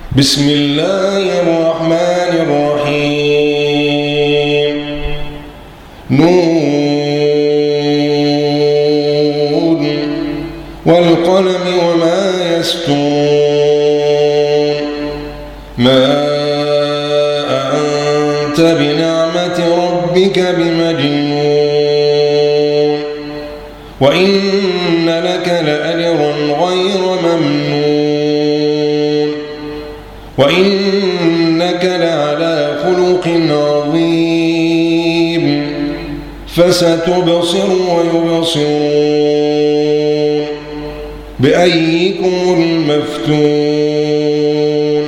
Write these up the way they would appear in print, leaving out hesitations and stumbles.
بسم الله الرحمن الرحيم نون والقلم وما يسطرون ما أنت بنعمة ربك بمجنون وإن لك لأجرا غير ممنون وإنك لعلى خلق عظيم فستبصر ويبصرون بأيكم المفتون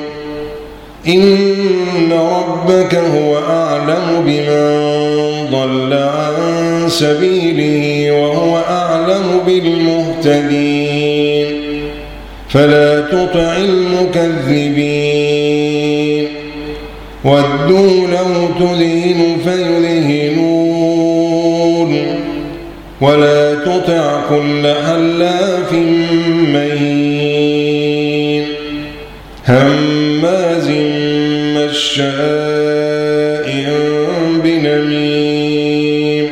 إن ربك هو أعلم بمن ضل عن سبيله وهو أعلم بالمهتدين فلا تطع المكذبين ودوا لو تدهن فيدهنون ولا تطع كل حلاف مهين هماز مشاء بنميم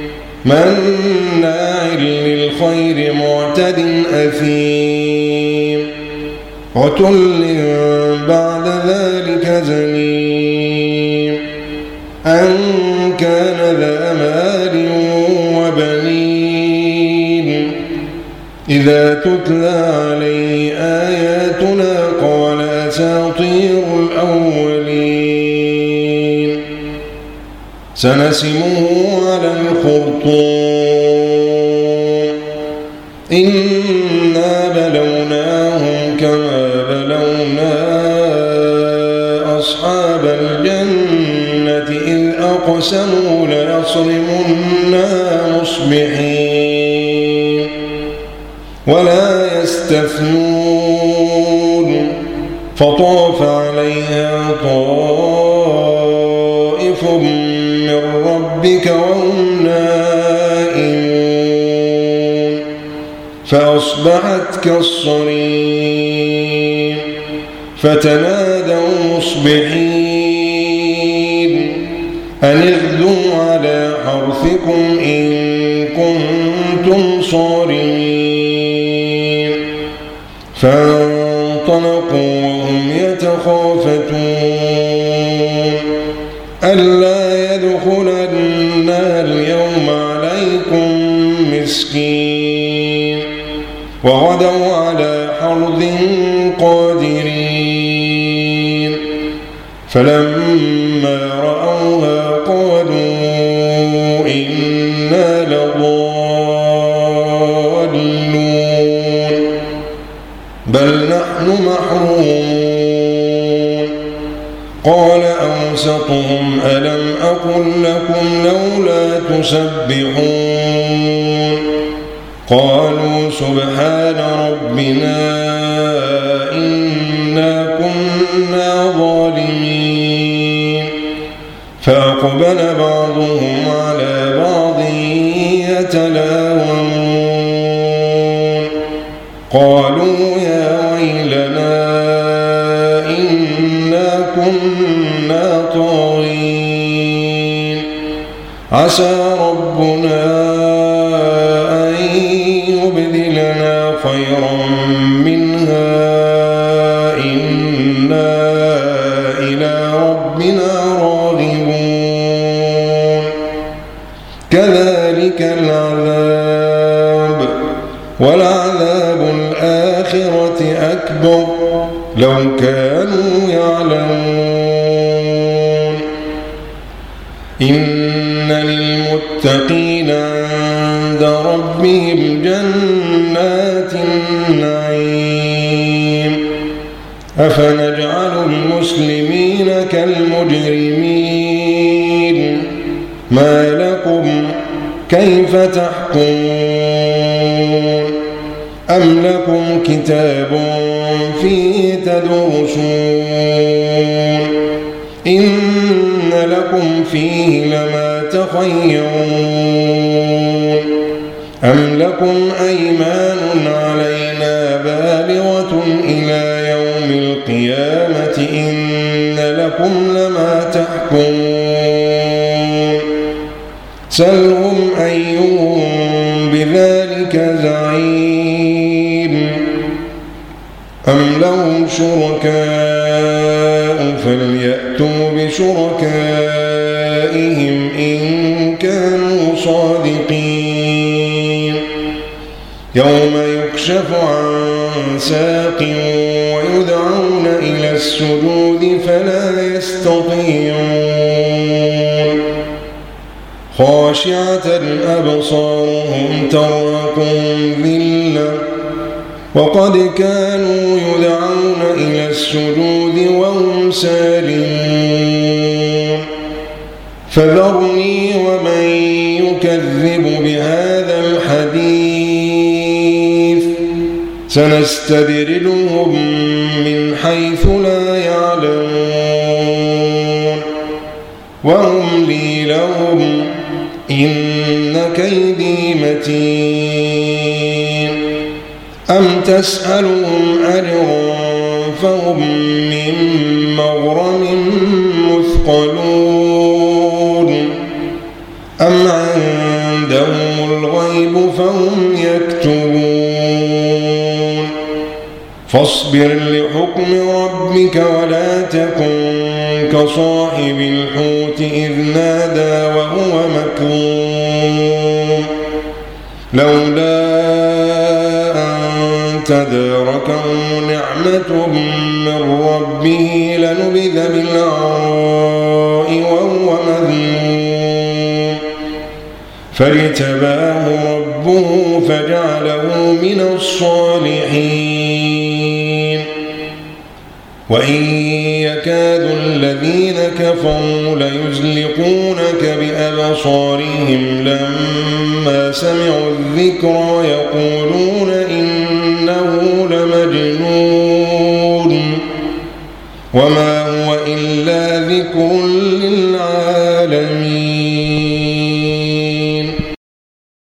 مناع للخير معتد أثيم عتل بعد ذلك زنيم أن كان ذا مال وبنين إذا تتلى عليه آياتنا قال أساطير الأولين سنسمه على الخرطوم إنا بلوناهم كما بلونا أصحاب الجنة إذ أقسموا ليصرمنها مصبحين ولا يستثنون فطاف عليها طائف من ربك وهم نائمون فأصبحت كالصريم فتنادوا مصبحين أن اغدوا على حرثكم إن كنتم صارمين فانطلقوا وهم يتخافتون ألا يدخلنها اليوم عليكم مسكين وغدوا على حرد قادرين فلما رأوها قالوا إنا لضالون بل نحن محرومون قال أوسطهم ألم أقل لكم لولا تسبحون قالوا سبحان ربنا إنا كنا ظالمين فأقبل بعضهم على بعض يتلاومون قالوا يا ويلنا إنا كنا طاغين عسى ربنا أن يبدلنا خيرا منها إنا إلى ربنا راغبون كذلك العذاب ولعذاب الآخرة أكبر لو كانوا يعلمون إن للمتقين عند ربهم جنات النعيم أفنجعل المسلمين كالمجرمين ما لكم كيف تحكمون أم لكم كتاب فيه تدرسون إن لكم فيه لما تخيرون أم لكم أيمان علينا بالغة إلى يوم القيامة القيامة إن لكم لما تحكمون سلهم أيهم بذلك زعيم أم لهم شركاء فليأتوا بشركائهم إن كانوا صادقين يوم يكشف عن ساق ويدعون إلى السجود فلا يستطيعون خاشعة أبصارهم ترهقهم ذلة وقد كانوا يدعون إلى السجود وهم سالمون فذرني ومن يكذب بهذا الحديث سنستدرجهم من حيث لا يعلمون وأملي لهم إن كيدي متين أم تسألهم أجرا فهم من مغرم مثقلون أم عندهم الغيب فهم يكتبون فاصبر لحكم ربك ولا تكن كصاحب الحوت إذ نادى وهو مكظوم لولا أن تداركه نعمة من ربه لنبذ بالعراء وهو مذموم فاجتباه ربه فجعله من الصالحين وإن يكاد الذين كفروا ليزلقونك بأبصارهم لما سمعوا الذكر ويقولون إنه لمجنون وما هو إلا ذكر للعالمين